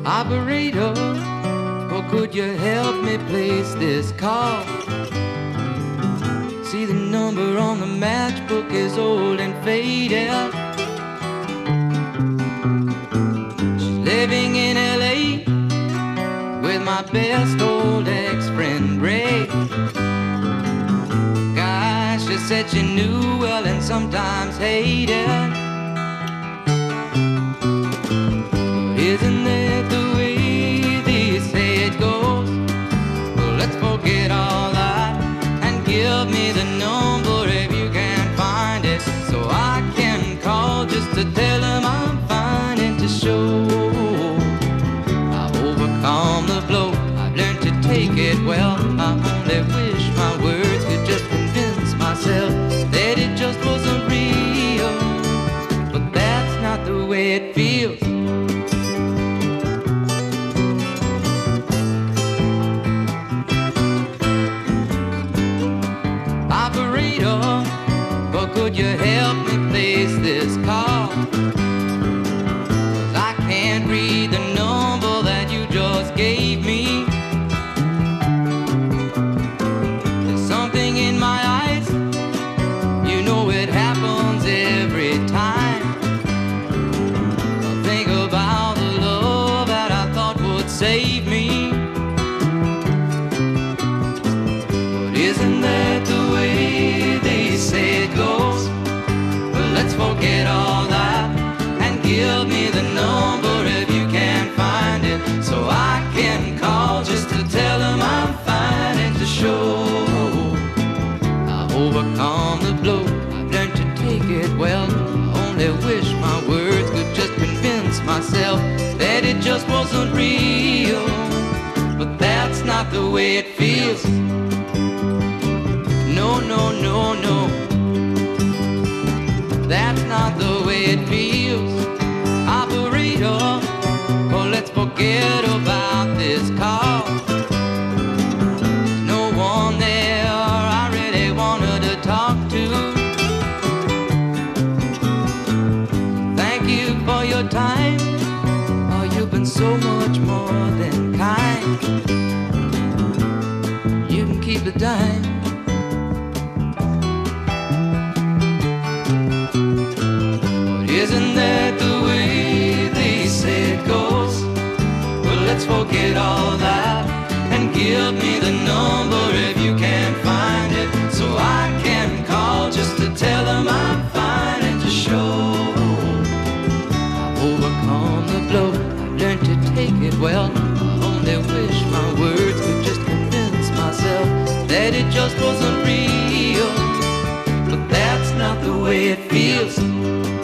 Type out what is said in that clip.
Operator, or could you help me place this call? See, the number on the matchbook is old and faded. She's living in LA with my best old ex-friend Ray. Gosh, she said she knew well and sometimes hated. But isn't that the way they say it goes? Well, let's forget all that and give me the number if you can find it, so I can call just to tell them I'm fine and to show I've overcome the blow. I've learned to take it well. I only wish my words could just convince myself that it just wasn't real, but that's not the way it feels. Operator, but could you help me place this call? 'Cause I can't read the number that you just gave me. There's something in my eyes, you know it happens every time. I think about the love that I thought would save me. But isn't that the way they say it goes? Well, let's forget all that and give me the number if you can find it, so I can call just to tell them I'm fine and to show I've overcome the blow. I've learned to take it well. I only wish my words could just convince myself that it just wasn't real, but that's not the way it feels. No, no, no, no, that's not the way it feels. Operator, oh, let's forget about this call. There's no one there I really wanted to talk to. Thank you for your time. Oh, you've been so much more than kind. You can keep the dime. Isn't that the way they say it goes? Well, let's forget all that and give me the number if you can find it, so I can call just to tell them I'm fine and to show I've overcome the blow. I've learned to take it well. I only wish my words could just convince myself that it just wasn't real, but that's not the way it feels.